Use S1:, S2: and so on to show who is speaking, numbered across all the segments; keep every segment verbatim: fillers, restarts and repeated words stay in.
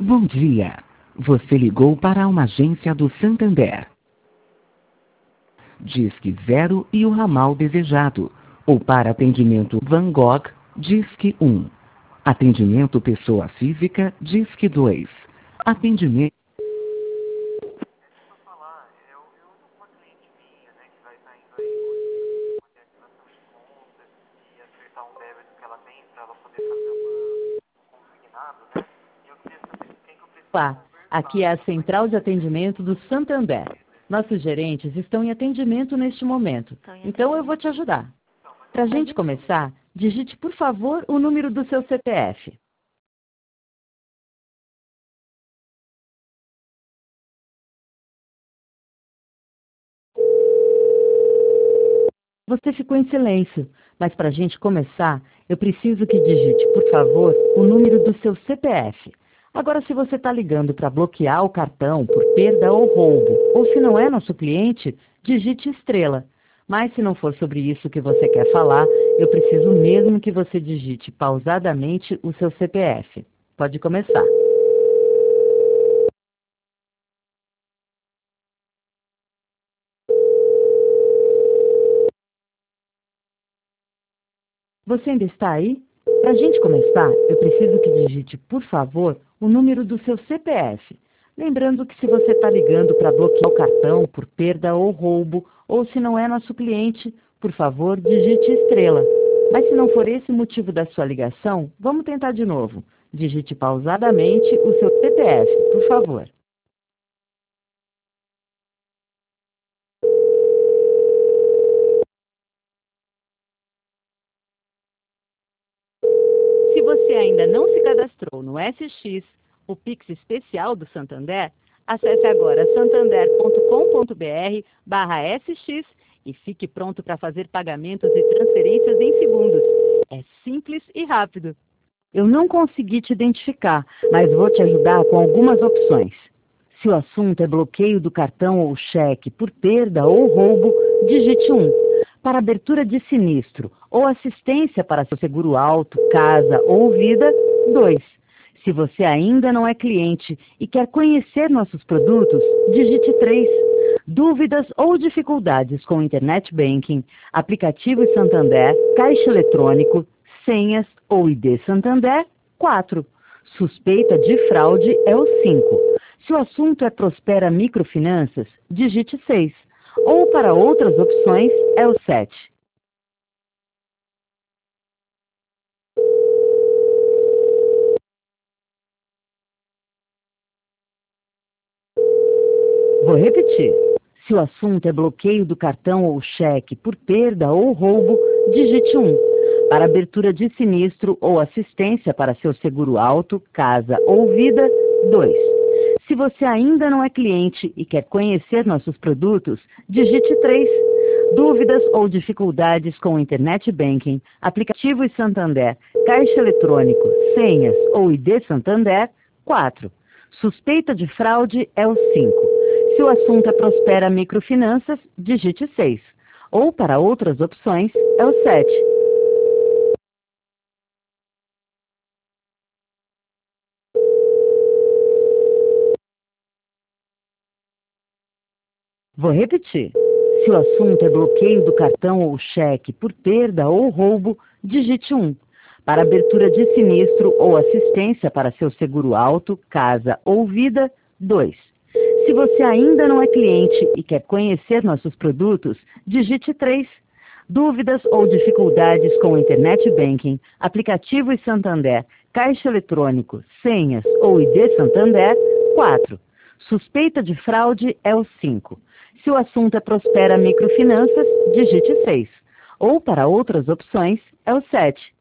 S1: Bom dia. Você ligou para uma agência do Santander. Disque zero e o ramal desejado. Ou para atendimento Van Gogh, Disque um. Atendimento pessoa física, Disque dois. Atendimento...
S2: Olá, aqui é a Central de Atendimento do Santander. Nossos gerentes estão em atendimento neste momento, então eu vou te ajudar. Para a gente começar, digite, por favor, o número do seu C P F. Você ficou em silêncio, mas para a gente começar, eu preciso que digite, por favor, o número do seu C P F. Agora, se você está ligando para bloquear o cartão por perda ou roubo, ou se não é nosso cliente, digite estrela. Mas se não for sobre isso que você quer falar, eu preciso mesmo que você digite pausadamente o seu C P F. Pode começar. Você ainda está aí? Para a gente começar, eu preciso que digite, por favor, o número do seu C P F. Lembrando que se você está ligando para bloquear o cartão por perda ou roubo, ou se não é nosso cliente, por favor, digite estrela. Mas se não for esse o motivo da sua ligação, vamos tentar de novo. Digite pausadamente o seu C P F, por favor. Se você ainda não se cadastrou no S X, o Pix especial do Santander, acesse agora santander ponto com ponto br barra S X e fique pronto para fazer pagamentos e transferências em segundos. É simples e rápido. Eu não consegui te identificar, mas vou te ajudar com algumas opções. Se o assunto é bloqueio do cartão ou cheque por perda ou roubo, digite um. Para abertura de sinistro ou assistência para seu seguro auto, casa ou vida, dois. Se você ainda não é cliente e quer conhecer nossos produtos, digite três. Dúvidas ou dificuldades com Internet Banking, aplicativo Santander, caixa eletrônico, senhas ou I D Santander, quatro. Suspeita de fraude é o cinco. Se o assunto é Prospera Microfinanças, digite seis. Ou para outras opções, é o sete. Vou repetir. Se o assunto é bloqueio do cartão ou cheque por perda ou roubo, digite um. Para abertura de sinistro ou assistência para seu seguro auto, casa ou vida, dois. Se você ainda não é cliente e quer conhecer nossos produtos, digite três. Dúvidas ou dificuldades com Internet Banking, aplicativo e Santander, caixa eletrônico, senhas ou I D Santander, quatro. Suspeita de fraude é o cinco. Se o assunto é Prospera Microfinanças, digite seis. Ou para outras opções, é o sete. Vou repetir. Se o assunto é bloqueio do cartão ou cheque por perda ou roubo, digite um. Para abertura de sinistro ou assistência para seu seguro auto, casa ou vida, dois. Se você ainda não é cliente e quer conhecer nossos produtos, digite três. Dúvidas ou dificuldades com Internet Banking, aplicativo e Santander, caixa eletrônico, senhas ou I D Santander, quatro. Suspeita de fraude é o cinco. Se o assunto é Prospera Microfinanças, digite seis. Ou para outras opções, é o sete.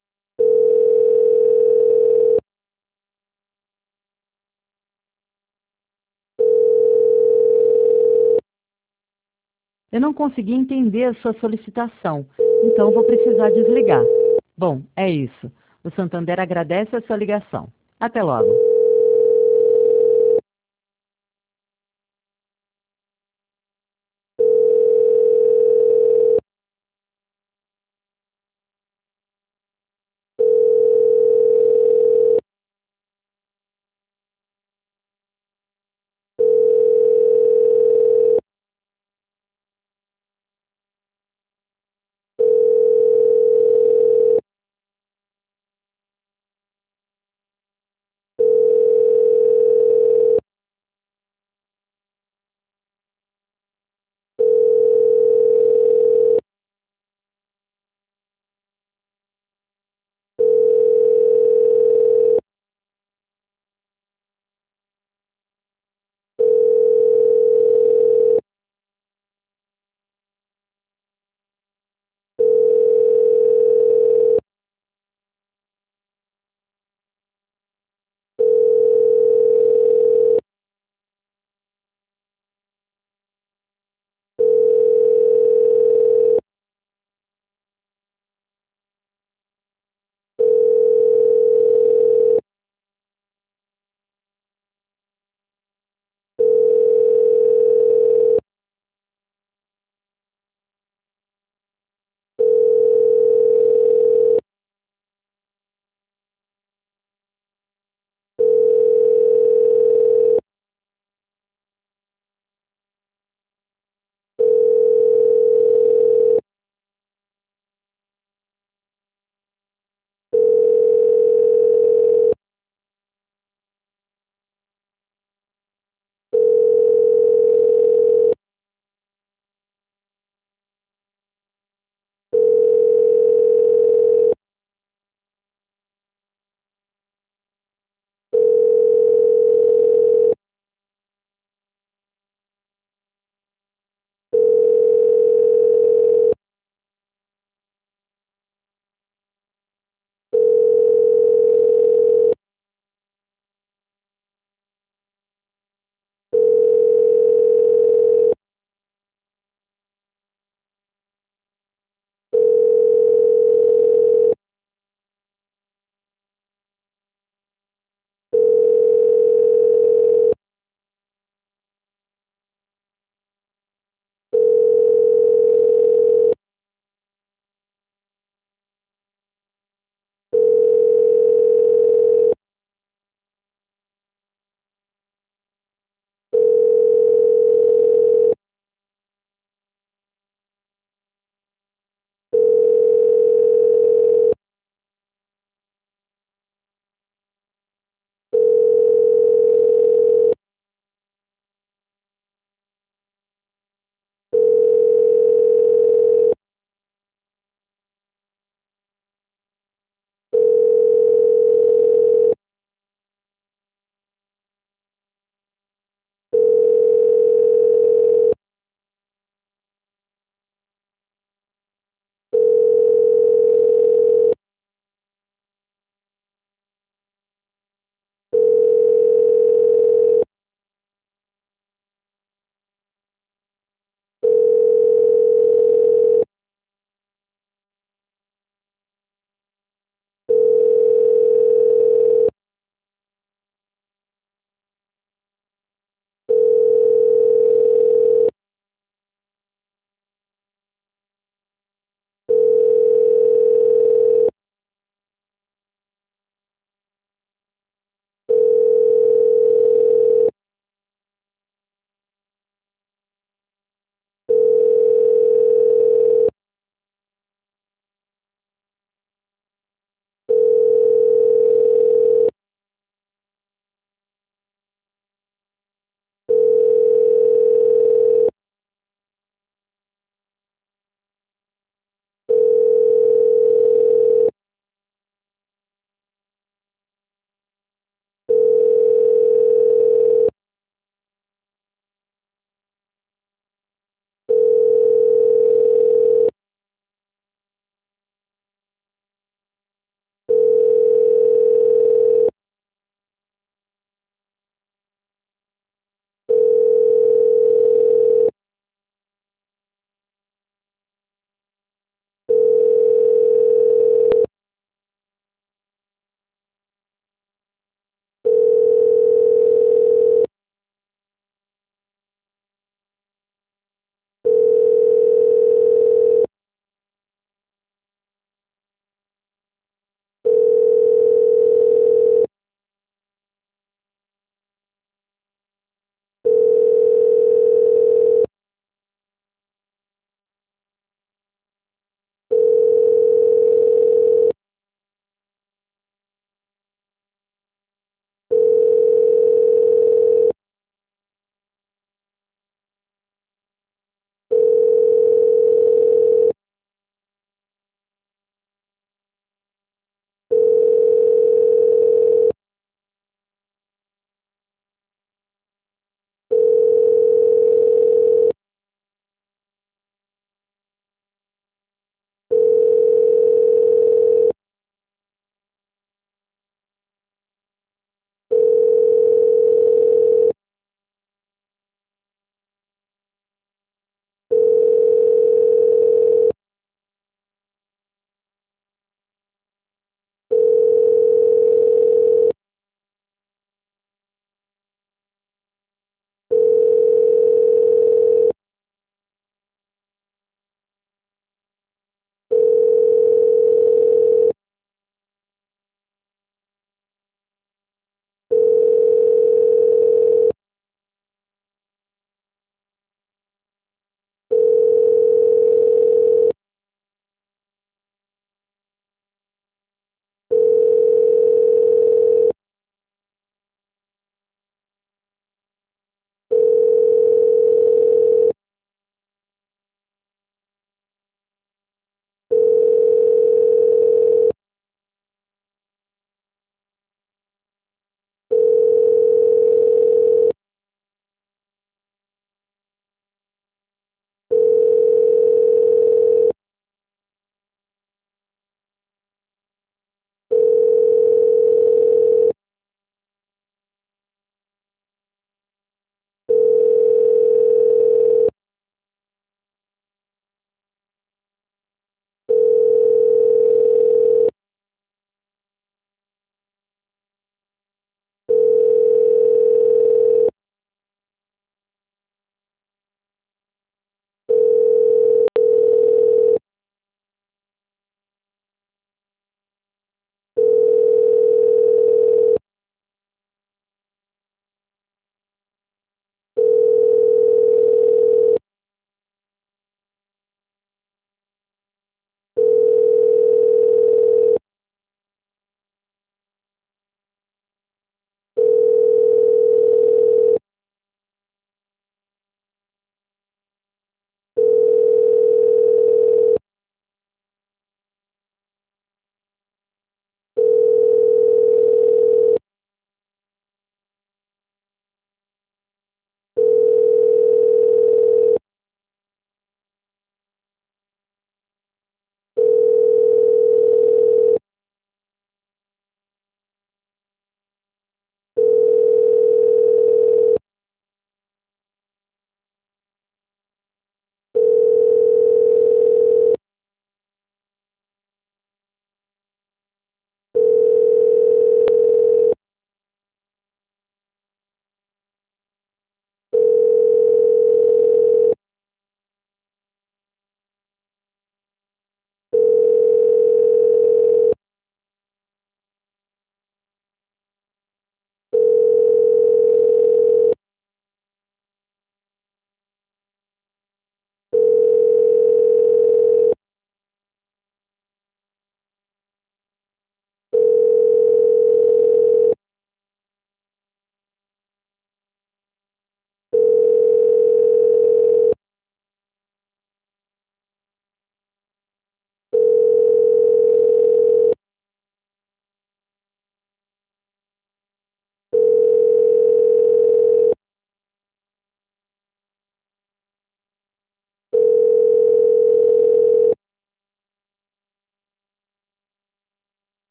S2: Eu não consegui entender a sua solicitação, então vou precisar desligar. Bom, é isso. O Santander agradece a sua ligação. Até logo.